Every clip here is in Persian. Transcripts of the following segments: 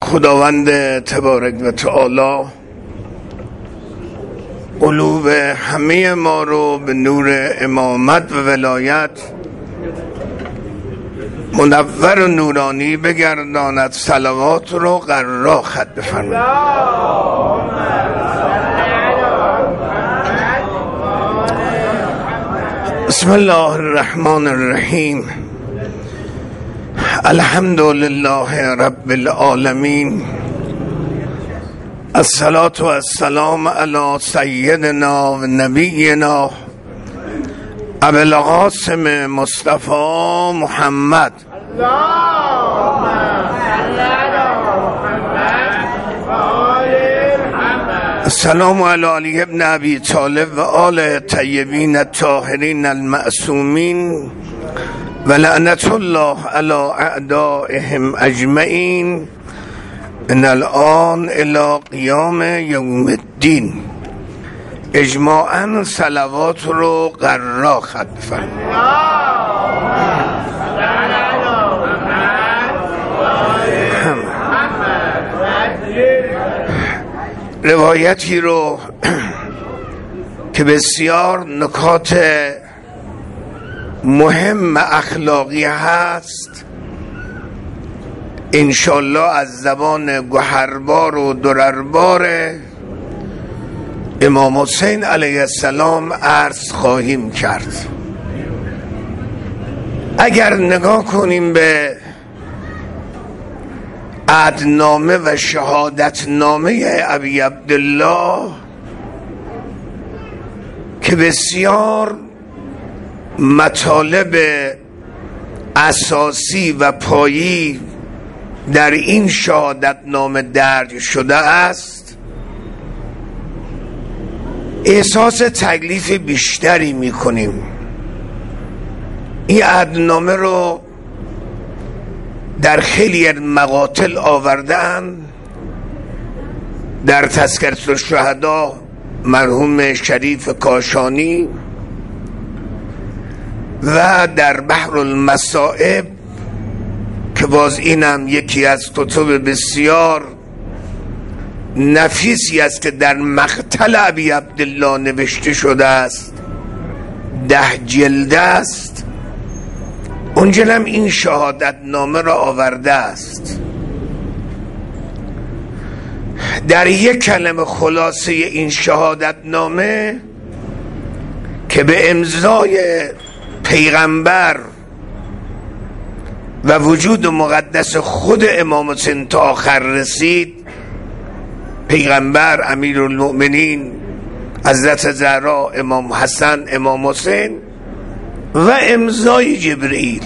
خداوند تبارک و تعالی قلوب همه ما رو به نور امامت و ولایت منور و نورانی بگرداند. صلوات رو قرار خط بفرمایید. بسم الله الرحمن الرحیم. الحمد لله رب العالمین. الصلاة و السلام علی سیدنا و نبینا ابی القاسم مصطفی محمد. السلام علی علی ابن ابی طالب و آل طیبین الطاهرین المعصومین و لعنت الله علی اعدائهم اجمعین من الان الی قیام یوم الدین. اجماعاً صلوات رو قرار خط بفرمایید. روایتی رو که بسیار نکات مهم اخلاقی هست انشالله از زبان گوهربار و درربار امام حسین علیه السلام عرض خواهیم کرد. اگر نگاه کنیم به عهدنامه و شهادتنامه ابی عبدالله که بسیار مطالب اساسی و پایی در این شهادتنامه درج شده است، احساس تکلیف بیشتری میکنیم. این عهدنامه رو در خیلی مقاتل آوردن. در تذکرة الشهدا مرحوم شریف کاشانی و در بحر المصائب که باز اینم یکی از کتب بسیار نفیسی است که در مقتل ابی عبدالله نوشته شده است، 10 جلد است. اونجا هم این شهادت نامه را آورده است. در یک کلمه خلاصه این شهادت نامه که به امضای پیغمبر و وجود مقدس خود امام حسین تا آخر رسید، پیغمبر، امیرالمؤمنین حضرت زهرا، امام حسن، امام حسین و امضای جبرئیل.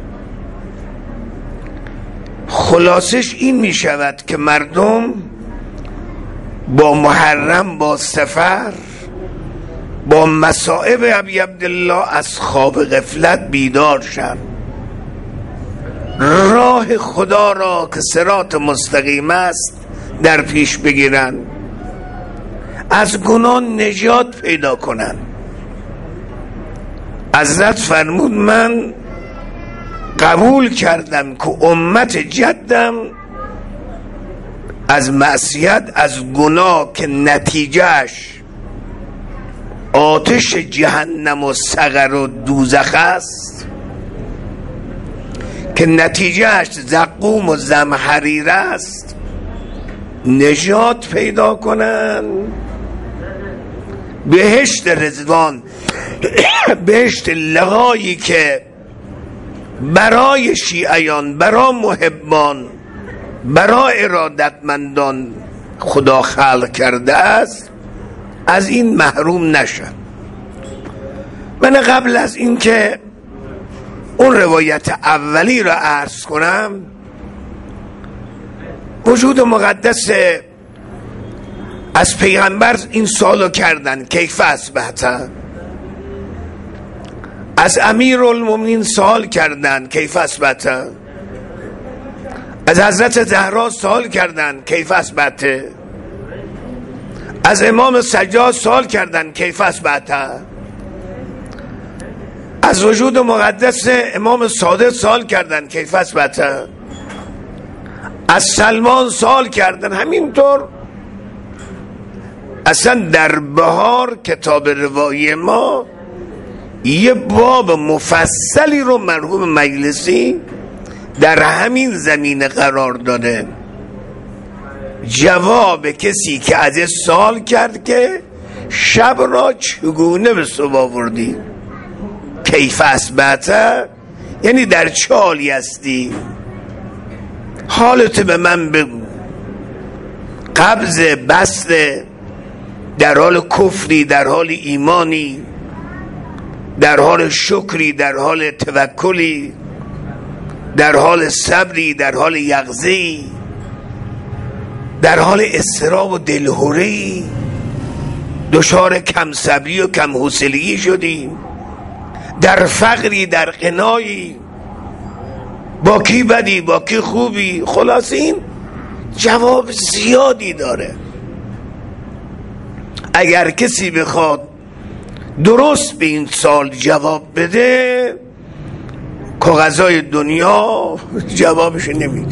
خلاصش این می شود که مردم با محرم، با سفر، با مصائب ابی عبدالله از خواب غفلت بیدار شن، راه خدا را که صراط مستقیم است در پیش بگیرن، از گناه نجات پیدا کنن. حضرت فرمود من قبول کردم که امت جدم از معصیت، از گناه که نتیجهش آتش جهنم و سقر و دوزخ است، که نتیجهش زقوم و زمهریر است، نجات پیدا کنن. بهشت رضوان، بهشت لقایی که برای شیعیان، برای محبان، برای ارادتمندان خدا خلق کرده است، از این محروم نشن. من قبل از این که اون روایت اولی را عرض کنم، وجود مقدس از پیغمبر این سوالو کردن کیف اصبحت، از امیرالمومنین سوال کردن کیف اصبحت، از حضرت زهرا سوال کردن کیف اصبحت، از امام سجاد سوال کردن کیف اصبحت، از وجود مقدس امام صادق سوال کردن کیف اثبت، از سلمان سوال کردن. همینطور اصلا در بهار کتاب روایی ما یه باب مفصلی رو مرحوم مجلسی در همین زمینه قرار داده. جواب کسی که از سوال کرد که شب را چگونه به صبح آوردی، کیف اصبحت، یعنی در چه حالی هستی، حالت به من بگو. قبض، بسته، در حال کفری، در حال ایمانی، در حال شکری، در حال توکلی، در حال صبری، در حال یقظه‌ای، در حال اضطراب و دلهره‌ای، دچار کم صبری و کم حوصلگی شدیم، در فقری، در غنایی، با کی بدی، با کی خوبی. خلاص این جواب زیادی داره. اگر کسی بخواد درست به این سال جواب بده، کاغذهای دنیا جوابش نمیده.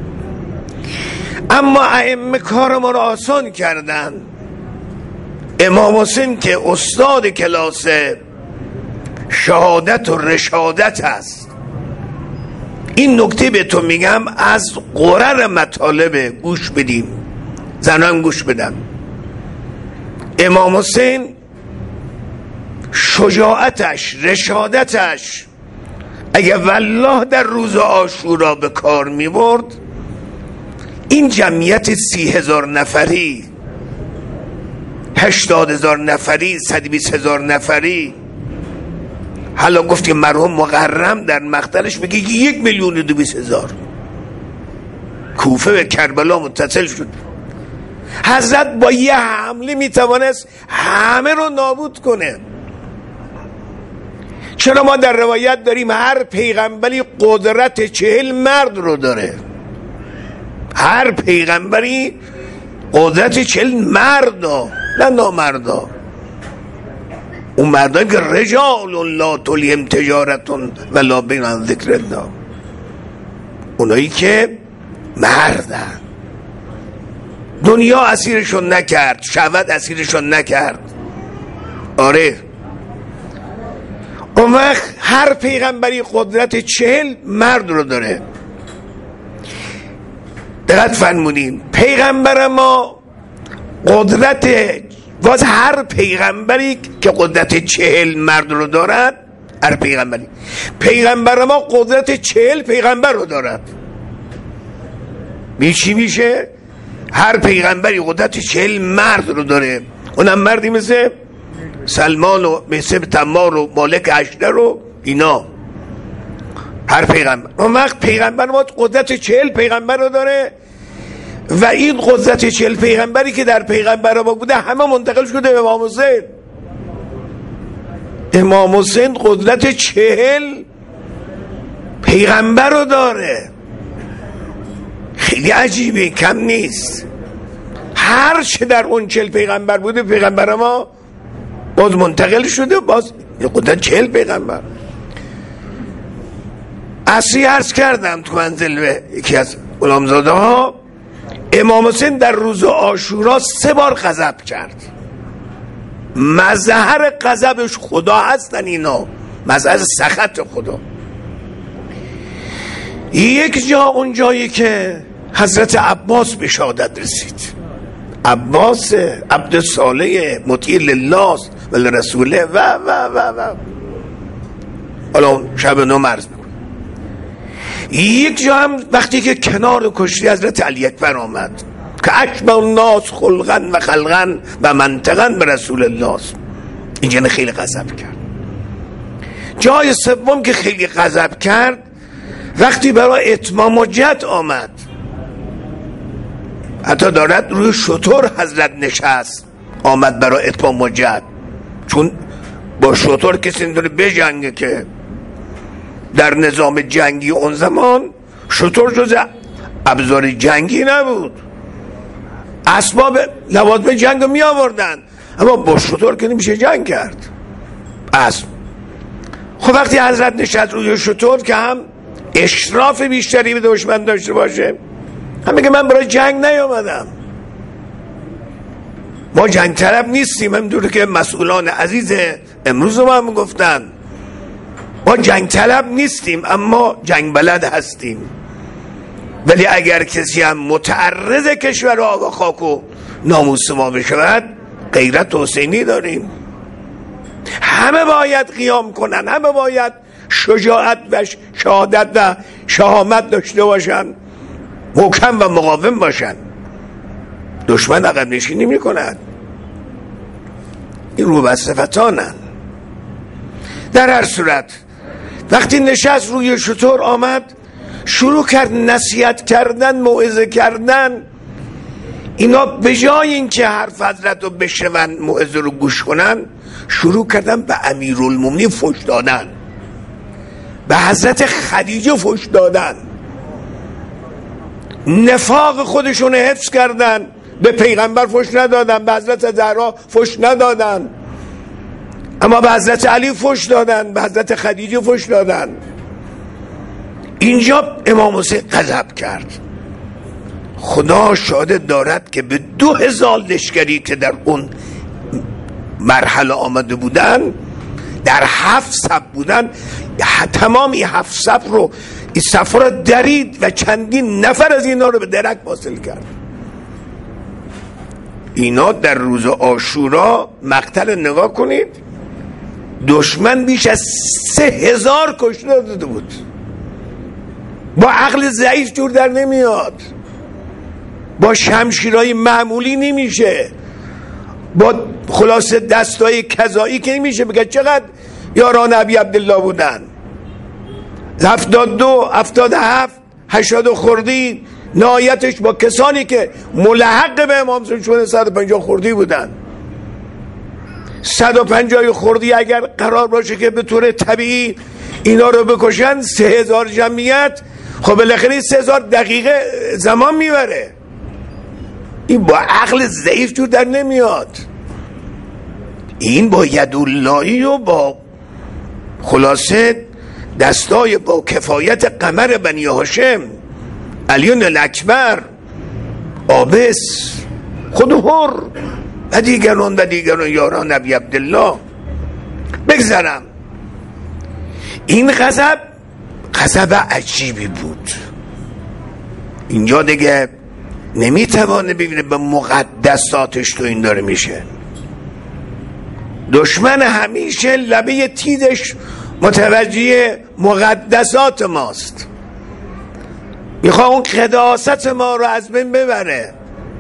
اما ائمه کار ما رو آسان کردن. امام حسین که استاد کلاس شهادت و رشادت است، این نکته به تو میگم، از قرر مطالب گوش بدیم، زنان گوش بدن. امام حسین شجاعتش، رشادتش اگه والله در روز عاشورا به کار می برد، این جمعیت 30,000 نفری، 80,000 نفری، 120,000 نفری، حالا گفت مرحوم مقرم در مقتلش میگه 1,220,000 کوفه به کربلا متصل شد. حضرت با یه حمله میتوانست همه رو نابود کنه. چرا ما در روایت داریم هر پیغمبری قدرت 40 مرد رو داره؟ هر پیغمبری قدرت 40 مرد ها، نه نامردا. اون مردان که رجال لا تلهم تجارتون ولا بین عن ذکر الله، اونایی که مردن، دنیا اسیرشون نکرد، شهوت اسیرشون نکرد. آره، اون وقت هر پیغمبری قدرت 40 مرد رو داره. دقت فرمودین، پیغمبر ما قدرت، باز هر پیغمبری که قدرت 40 مرد رو دارد، هر پیغمبری، پیغمبر ما قدرت 40 پیغمبر رو دارد. چی میشه؟ هر پیغمبری قدرت 40 مرد رو داره. اونم مردی مثل سلمان و مثل تمار و مالک اشتر و اینا، هر پیغمبر. اون وقت پیغمبر ما قدرت 40 پیغمبر رو داره و این قدرت 40 پیغمبری که در پیغمبر ما بوده همه منتقل شده به امام حسین. امام حسین قدرت 40 پیغمبر رو داره. خیلی عجیبه، کم نیست. هر چه در اون 40 پیغمبر بوده پیغمبر ما باز منتقل شده، باز قدرت 40 پیغمبر. اصلی عرض کردم تو منزل به یکی از غلامزاده ها، امام حسین در روز عاشورا 3 بار غضب کرد. مظهر غضبش خدا هستن اینا، مظهر سخط خدا. یک جا، اون جایی که حضرت عباس به شهادت رسید، عباس عبد صالح مطیع لله و لرسوله و و و و حالا شب نو مرز میکنه. یک جا هم وقتی که کنار کشتی حضرت علی اکبر آمد که اکبر الناس خلقا و خلقا و منطقا به رسول الله، اینجا خیلی غضب کرد. جای سوم که خیلی غضب کرد وقتی برای اتمام حجت آمد، حتی دارد روی شتر حضرت نشست، آمد برای اتمام حجت، چون با شتر کسی نمیتونه بجنگه که در نظام جنگی اون زمان شتر جز ابزار جنگی نبود. اسباب لوازم جنگ رو می آوردن، اما با شتر که نمیشه جنگ کرد. اسب. خب وقتی حضرت نشست روی شتر که هم اشراف بیشتری به دشمن داشته باشه، هم میگه من برای جنگ نیامدم. ما جنگ طلب نیستیم، همونطور که مسئولان عزیز امروز ما هم گفتن ما جنگ طلب نیستیم اما جنگ بلد هستیم. ولی اگر کسی هم متعرض کشور و خاک و ناموس ما بشود، غیرت حسینی داریم. همه باید قیام کنن، همه باید شجاعت و شهادت و شهامت داشته باشن، محکم و مقاوم باشن. دشمن عقب نشینی میکند. این روبستفتانن. در هر صورت وقتی نشست روی شتر آمد، شروع کرد نصیحت کردن، موعظه کردن. اینا به جای اینکه حرف حضرت رو بشنون، موعظه رو گوش کنن، شروع کردن به امیرالمومنین فحش دادن، به حضرت خدیجه فحش دادن، نفاق خودشون حفظ کردن. به پیغمبر فحش ندادن، به حضرت زهرا فحش ندادن، اما به حضرت علی فحش دادن، به حضرت خدیجه فحش دادن. اینجا امام حسین غضب کرد. خدا شاهد دارد که به 2000 لشکری که در اون مرحله آمده بودن، در 7 صف بودن، تمام این 7 صف رو، این صف رو درید و چندین نفر از اینا رو به درک واصل کرد. اینا در روز عاشورا مقتل نگاه کنید، دشمن بیش از 3000 کشته داده بود. با عقل ضعیف جور در نمیاد، با شمشیرهای معمولی نمیشه، با خلاصه دستای کذایی که نمیشه. بگه چقدر یاران ابی عبدالله بودن، 72 77 80 خوردی، نهایتش با کسانی که ملحق به امام حسین شده 150 خوردی بودن. 150 خوردی اگر قرار باشه که به طور طبیعی اینا رو بکشن، 3000 جمعیت، خب بالاخره 3000 دقیقه زمان میبره. این با عقل ضعیف جور در نمیاد. این با یداللهی و با خلاصه دستای با کفایت قمر بنی هاشم، علی الاکبر، عابس، خود حر و دیگران یاران ابی عبدالله بگذرم. این غضب عجیبی بود. اینجا دیگه نمیتوانه ببینه به مقدساتش تو این داره میشه. دشمن همیشه لبه تیزش متوجه مقدسات ماست، میخواه اون قداست ما رو از بین ببره،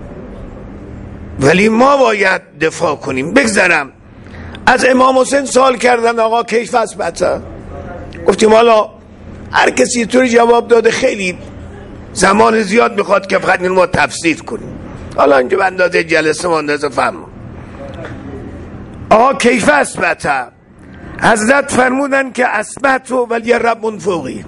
ولی ما باید دفاع کنیم. بگذارم از امام حسین سوال کردن آقا کیف اثبته؟ گفتیم حالا هر کسی طوری جواب داده، خیلی زمان زیاد میخواد که فقط این ما تفسیر کنیم. حالا اینجا به اندازه جلسه ما اندازه فهم. آقا کیف اثبته؟ حضرت فرمودن که اثبتو ولی رب فوقی،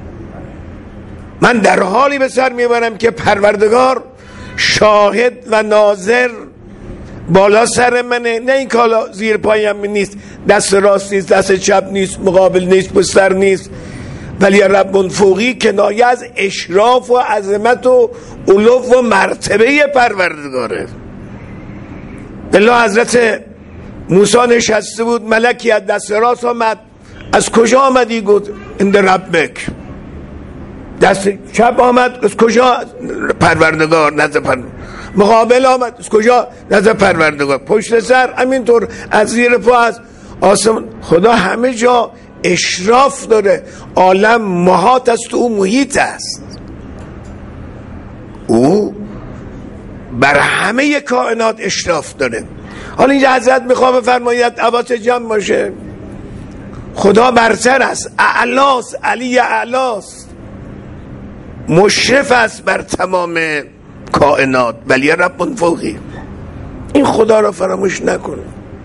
من در حالی به سر میبرم که پروردگار شاهد و ناظر بالا سر منه، نه این که حالا زیر پایم نیست، دست راست نیست، دست چپ نیست، مقابل نیست، پشت نیست، ولی رب فوقی کنایه از اشراف و عظمت و علو و مرتبه پروردگاره. بالله حضرت موسی نشسته بود، ملکی از دست راست آمد، از کجا آمدی؟ گفت اند ربک. دست چپ آمد، از کجا؟ پروردگار، نزد مقابل آمد، از کجا؟ نزد پروردگار. پشت سر همینطور، از زیر پا، از آسمان. خدا همه جا اشراف داره. عالم محاط است، او محیط است. او بر همه کائنات اشراف داره. حالا اینجا حضرت میخواه بفرماید حواس جمع باشه. خدا برتر است، اعلاست، علی اعلاست، مشرف است بر تمام کائنات، ولی رب فوقی. این خدا را فراموش نکنه.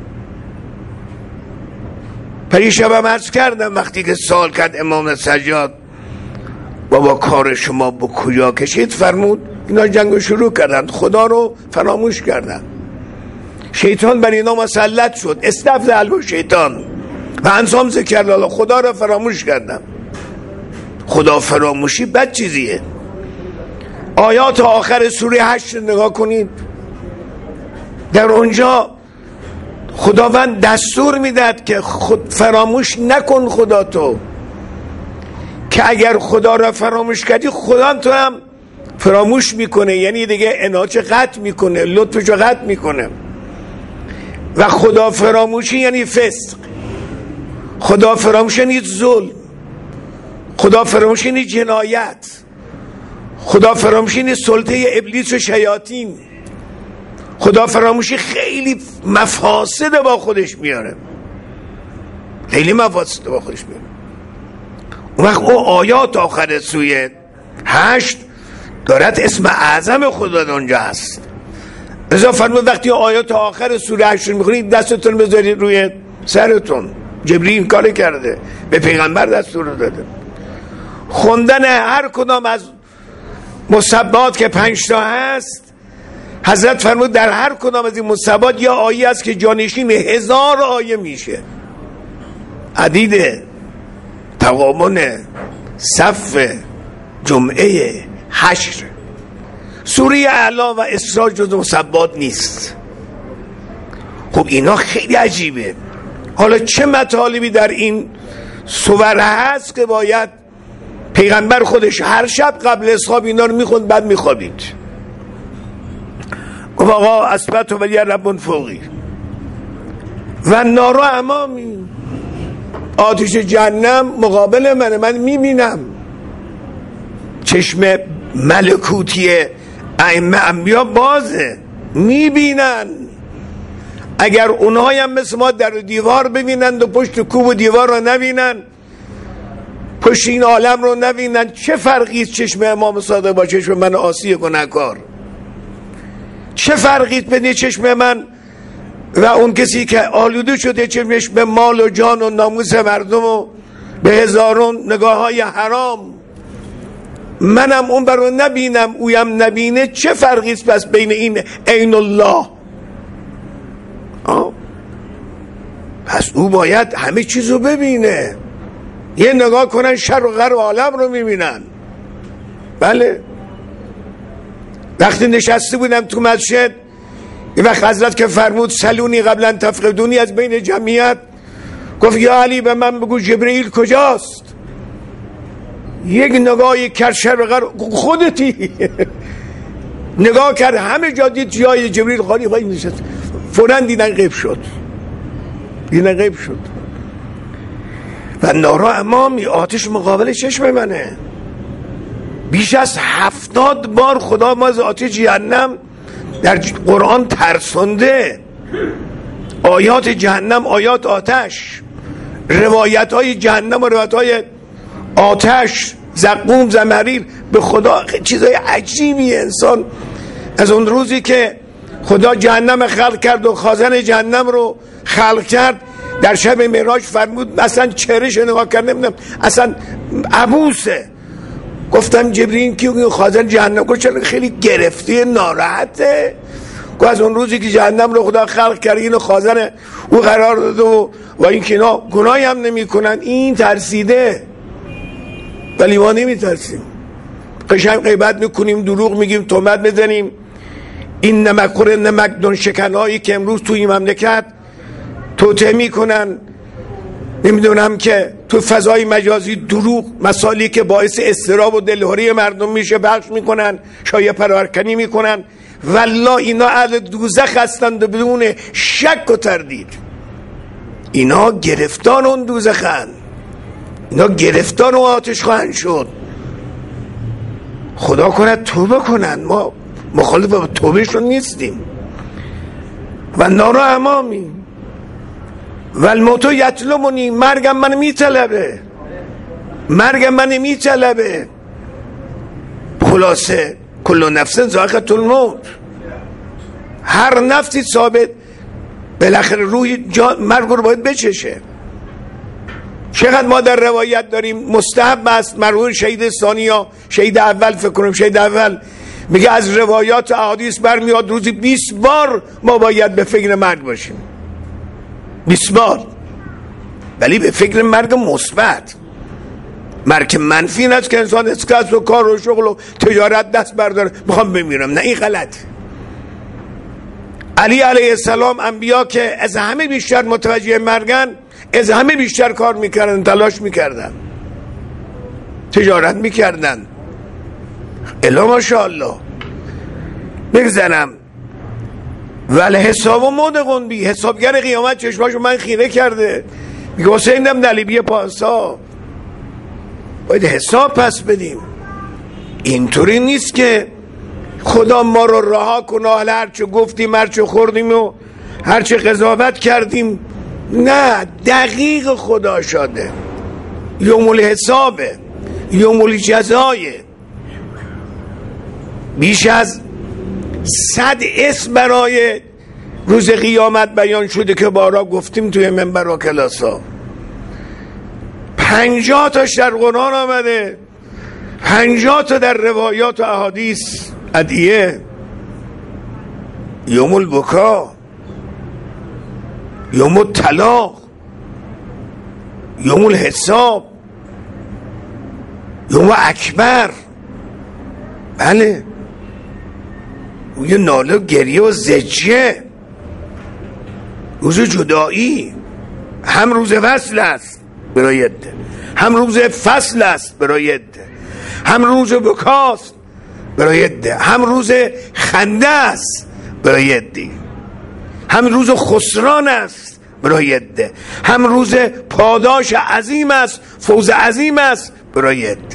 پریشبم عرض کردم وقتی که سوال کرد امام سجاد بابا کار شما به کجا کشید، فرمود اینا جنگو شروع کردن، خدا رو فراموش کردن، شیطان بر اینا مسلط شد، استفزع شیطان و انسام ذکر الله، خدا رو فراموش کردن. خدا فراموشی بد چیزیه. آیات آخر سوره 8 نگاه کنید. در اونجا خداوند دستور میداد که فراموش نکن خدا تو، که اگر خدا را فراموش کردی خدا تو هم فراموش میکنه، یعنی دیگه عنایتش قطع میکنه، لطفش قطع میکنه. و خدا فراموشی یعنی فسق، خدا فراموشی یعنی ظلم، خدا فراموشی یعنی جنایت، خدا فراموشی یعنی سلطه ابلیس و شیاطین، خدا فراموشی خیلی مفاسد با خودش میاره، خیلی مفاسد با خودش میاره. اون وقت او آیات آخر سوره 8 دارد اسم اعظم خدا اونجا هست. رضا فرمود وقتی آیات آخر سوره 8 میخونید دستتون بذارید روی سرتون. جبرئیل این کار کرده، به پیغمبر دستور داده. خوندن هر کدام از مسبحات که 5 تا هست، حضرت فرمود در هر کدام از این مسبحات یا آیه است که جانشین 1000 آیه میشه. عدید، تغابن، صف، جمعه، حشر. سوره اعلی و اسراء جز مسبحات نیست. خب اینا خیلی عجیبه. حالا چه مطالبی در این سور هست که باید پیغمبر خودش هر شب قبل از خواب اینا رو میخوند بعد میخوابید؟ گفت آقا اثبت ولی رب فوقی و نارو امامی، آتش جهنم مقابل منه، من میبینم. چشم ملکوتی ائمه انبیا بازه، میبینن. اگر اونهایی هم مثل ما در دیوار ببینند و پشت کوب و دیوار رو نبینن، پشت این عالم رو نبینن، چه فرقی چشم امام صادق با چشم من عاصی گناهکار؟ چه فرقی بین چشم من و اون کسی که آلوده شده چشمش به مال و جان و ناموس مردم و به هزارون نگاه های حرام؟ منم اون برو نبینم اویم نبینه، چه فرقی است پس بین این عین الله؟ پس او باید همه چیزو ببینه. یه نگاه کنن شر و غر عالم رو میبینن. بله. وقتی نشسته بودم تو مسجد، یه وقت حضرت که فرمود سلونی قبلا تفقدونی، از بین جمعیت گفت یا علی به من بگو جبرئیل کجاست؟ یک نگاهی کرد شر و غر، خودتی نگاه کرد همه جا دید جای جبرئیل خالی خالی نشست، فوراً دیدن غیب شد، دیدن غیب شد. و نارا امامی، آتش مقابل چشم منه. بیش از 70 بار خدا ما از آتش جهنم در قرآن ترسونده. آیات جهنم، آیات آتش، روایت های جهنم و روایت های آتش، زقوم، زمهریر، به خدا چیزای عجیبی. انسان از اون روزی که خدا جهنم خلق کرد و خازن جهنم رو خلق کرد، در شب معراج فرمود اصلا چهرهش نگاه کرد نمیدونم اصلا عبوسه. گفتم جبرئیل که خازن جهنم، گفت چرا خیلی گرفته ناراحته؟ گفت از اون روزی که جهنم رو خدا خلق کرد اینو خازن او قرار داده و این که اینا گناهی هم نمی کنن، این ترسیده. ولی ما نمی ترسیم، قشنگ غیبت میکنیم، دروغ میگیم، تهمت بزنیم. این نمکخور نمکدون شکنایی که امروز توی این مملکت توطئه میکنن، نمیدونم که تو فضای مجازی دروغ، مسائلی که باعث اضطراب و دلهوری مردم میشه پخش میکنن، شایعه پراکنی میکنن. والله اینا اهل دوزخ هستند و بدون شک و تردید. اینا گرفتار اون دوزخن، اینا گرفتار اون آتش خواهند شد. خدا کنه توبه کنن، ما مخالف با توبهشون نیستیم. و نارا امامی و الموتو یطلبنی، مرگم من میطلبه، مرگم من میطلبه. خلاصه کل نفس ذائقة الموت، هر نفسی ثابت بالاخره روی مرگ رو باید بچشه. چقدر ما در روایت داریم مستحب است مرحوم شهید ثانی یا شهید اول، فکر کنم شهید اول میگه از روایات احادیث برمیاد روزی 20 بار ما باید به فکر مرگ باشیم، 20 بار، ولی به فکر مرگ مثبت. مرگ منفی این است که انسان از کسب و کار و شغل و تجارت دست برداره، میخوام بمیرم. نه، این غلط. علی علیه السلام، انبیا که از همه بیشتر متوجه مرگن، از همه بیشتر کار میکردن، تلاش میکردن، تجارت میکردن. الا ماشاءالله. بگذارم ولی حساب و مدقون بی، حسابگر قیامت چشماشو من خیره کرده، میگه حسین دم نلیبی پاسا، باید حساب پس بدیم. اینطوری نیست که خدا ما رو رها کنه، حالا هرچه گفتیم، هرچه خوردیم و هرچه قضاوت کردیم. نه، دقیق خدا شده. یوم الحسابه، یوم الجزایه. بیش از 100 اسم برای روز قیامت بیان شده که بارا گفتیم توی منبر و کلاسا. 50 تاش در قرآن آمده، 50 تا در روایات و احادیث ادعیه. یوم البکا، یوم الطلاق، یوم الحساب، یوم اکبر. بله، یه ناله گریه و زجه، روز جدایی. هم روز وصل است برای عده، هم روز فصل است برای عده، هم روز بکاست برای عده، هم روز خنده است برای عده، هم روز خسران است برای عده، هم روز پاداش عظیم است، فوز عظیم است برای عده.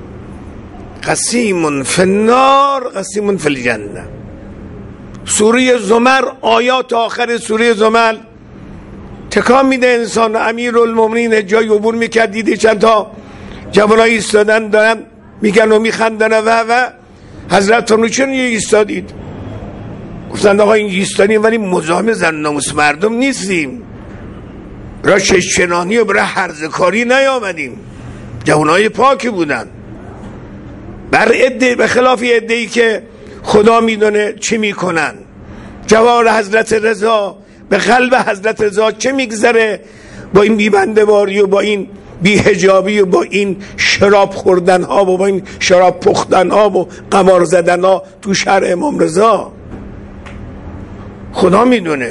قسیم فی النار قسیم فی الجنه. سوره زمر، آیات آخر سوره زمر تکان میده انسان. امیرالمومنین جای عبور میکرد، دیدی چند تا جوانای ایستادن دارن میگن و میخندن و حضرت فرمود چرا ایستادید؟ گفتند آقا این ایستادیم ولی مزاحم زن ناموس مردم نیستیم، برای ششچنانی و برای هرزکاری نیامدیم. جوانای پاکی بودن. بر عده، به خلاف عده‌ای که خدا میدونه چی میکنن. جوار حضرت رضا، به قلب حضرت رضا چه میگذره با این بیبنده باری و با این بی‌حجابی و با این شراب خوردن ها و با این شراب پختن ها و قمار زدن ها تو شهر امام رضا. خدا میدونه.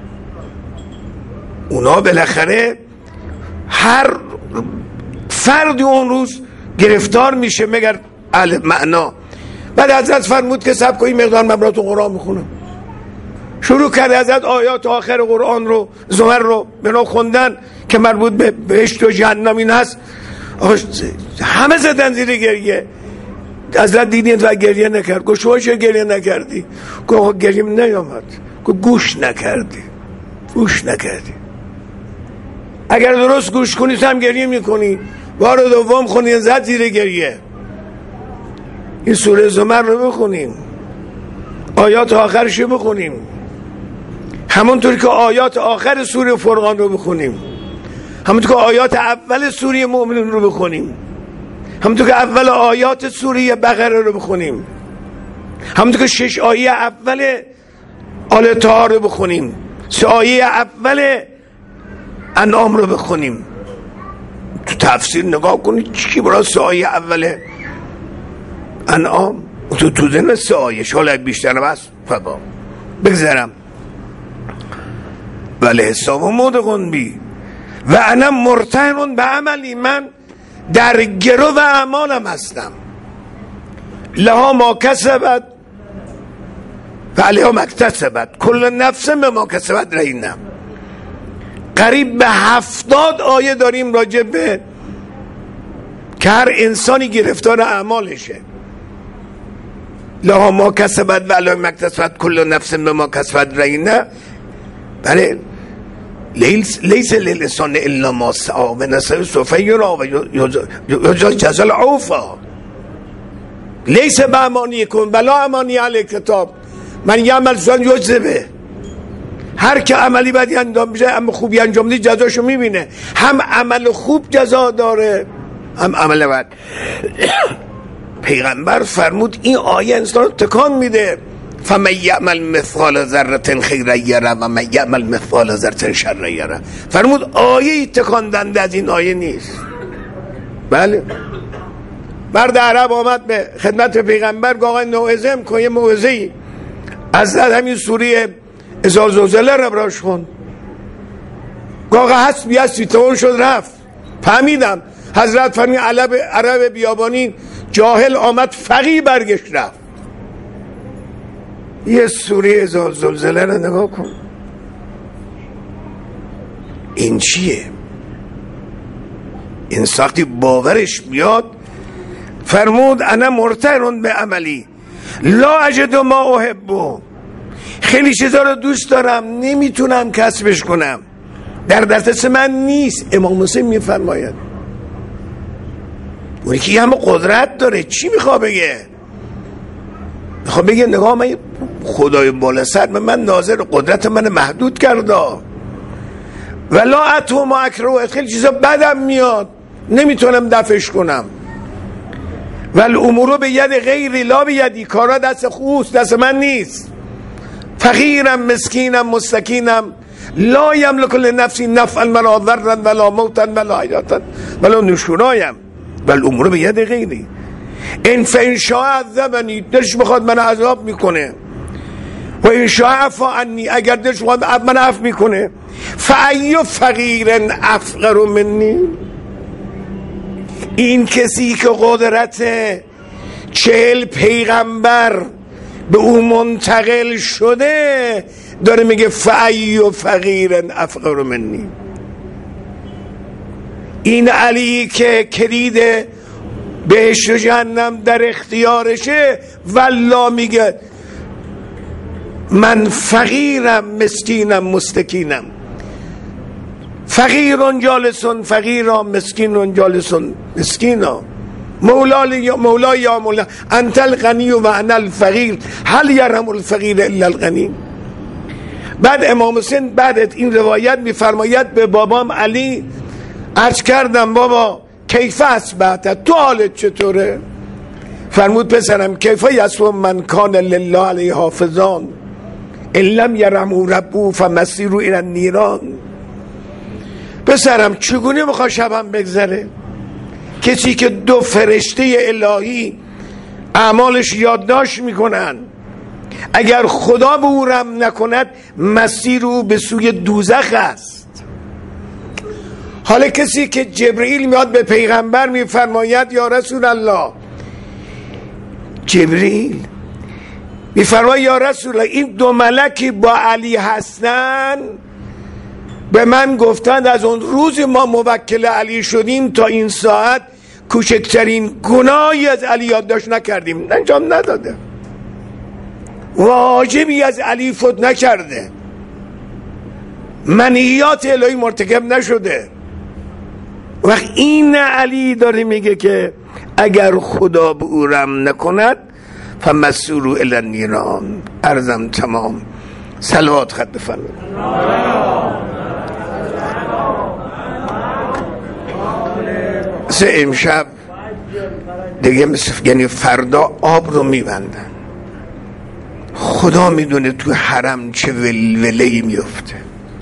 اونا بالاخره هر فردی اون روز گرفتار میشه مگر اهل معنا. بعد حضرت فرمود که سب کنی مقدار من براتون قرآن میخونم. شروع کرد حضرت آیات آخر قرآن رو، زمر رو بنا خوندن که مربوط به بهشت و جهنم این هست. همه زدن زیر گریه. حضرت دیدین و گریه نکرد. گفت شما چه گریه نکردی؟ گفت گریه نیامد. گفت گوش نکردی. گوش نکردی. اگر درست گوش کنی هم گریه میکنی. بار دوم خونی زد زیر گریه. این سوره زمر رو بخونیم، آیات آخرش رو بخونیم، همونطور که آیات آخر سوره فرقان رو بخونیم، همونطور که آیات اول سوره مؤمنون رو بخونیم، همونطور که اول آیات سوره بقره رو بخونیم، همونطور که 6 آیه اول آل طه رو بخونیم، 3 آیه اول انعام رو بخونیم. تو تفسیر نگاه کنید چی برای 3 آیه اول انعام تو ذهن 3 آیه شاید بیشتر بس فبا بگذارم. ولی حساب مدقون بی و انا مرتهن به عملی، من در گرو و اعمالم هستم. لها ما کسبت و علیها ما اکتسبت کل نفس به ما کسبت رهینه. قریب به 70 آیه داریم راجع به که هر انسانی گرفتار اعمالشه. لها ما کسبت و علیها ما اکتسبت کل نفس به ما کسبت رهینه. بله، لیس للانسان الا ما سعی و نسعی سوف یرا و جزا العوفا. لیس بامانیکم بلا امانی علی کتاب من یعمل سوءا یجزه. هر که عملی بدی انجام میشه اما خوبی انجام میده جزاشو میبینه. هم عمل خوب جزا داره هم عمل بد. پیغمبر فرمود این آیه انسان رو تکان میده. فمن یعمل مثقال ذره خیرا یره و من یعمل مثقال ذره شر یره. فرمود آیه تکان دنده از این آیه نیست. بله. مرد عرب آمد به خدمت پیغمبر گفت آقا موعظه کن، یه موعظه‌ای از همین سوره اذا زلزله رو براش خون. گفت آقا حسبی هستی، تمام شد رفت. فهمیدم حضرت فرمی عرب بیابانی جاهل آمد، فقیه برگشت رفت. یه سوره اذا زلزله رو نگاه کن، این چیه؟ این ساختی باورش بیاد. فرمود انا مرتهن به عملی لا اجد ما احبه، خیلی چیزا رو دوست دارم نمیتونم کسبش کنم، در دسترس من نیست. امام حسین میفرماید اونی که همه قدرت داره چی میخواد بگه؟ میخواد بگه نگاه من خدای بالا سر من ناظر قدرت من محدود کرده، ولا اتو ما اکره، خیلی چیزا بدم میاد نمیتونم دفعش کنم. ول امور به ید غیری لا به یدی، کارا دست خوست، دست من نیست. فقیرم مسکینم مستکینم لا یملک لنفسی نفعا ولا ضرا ولا موتا ولا حیاتا ولا نشورایم. ول امور به ید غیری ان فانشاء عذبنی، دلش بخواد من عذاب میکنه، و انشاء عفا عنی، اگر دلش بخواد من عفو میکنه. فای فقیر افقر منی، این کسی که قدرت 40 پیغمبر به او منتقل شده داره میگه فای فقیر افقر منی. این علی که کلید بهشت و جهنم در اختیارشه، والله میگه من فقیرم مسکینم مستکینم. فقیرون جالسون فقیرا، مسکینون جالسون مسکینا. مولا یا مولا انت الغنی و انا الفقیر، هل یرحم الفقیر الا الغنی. بعد امام حسین بعد این روایت میفرماید به بابام علی عرض کردم بابا کیف اصبحت، تو حالت چطوره؟ فرمود پسرم کیف یسو من کان لله علیه حافظان ان لم یرحموا ربه فمسیروا الی النیران. پسرم چگونه میخواد شبم بگذره؟ کسی که 2 فرشته الهی اعمالش یادداشت میکنن، اگر خدا به او رحم نکند مسیر او به سوی دوزخ است. حالا کسی که جبرئیل میاد به پیغمبر میفرماید یا رسول الله، جبرئیل میفرماید یا رسول الله این 2 ملکی با علی هستن، به من گفتند از اون روز ما موکل علی شدیم تا این ساعت کوچکترین گناهی از علی یادداشت نکردیم، انجام نداده، واجبی از علی فوت نکرده، منهیات الهی مرتکب نشده. وقت این علی داره میگه که اگر خدا به او رحم نکند فمسیروا الی النیران. عرضم تمام. صلوات خط بفرمایید. امشب دیگه یعنی فردا آب رو میبندن، خدا میدونه تو حرم چه ولوله‌ای میفته.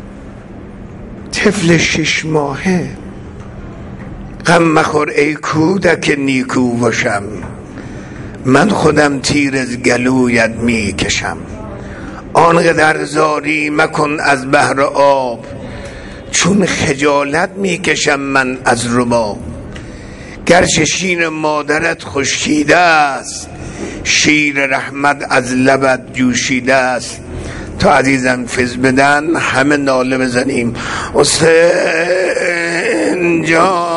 طفل 6 ماهه غم مخور ای کودک نیکو باشم، من خودم تیر از گلویت میکشم. آنقدر زاری مکن از بحر آب، چون خجالت میکشم من از رباب. گرچه شیر مادرت خشکیده است، شیر رحمت از لبت جوشیده است. تا عزیزم فیض بدن همه ناله بزنیم حسین جان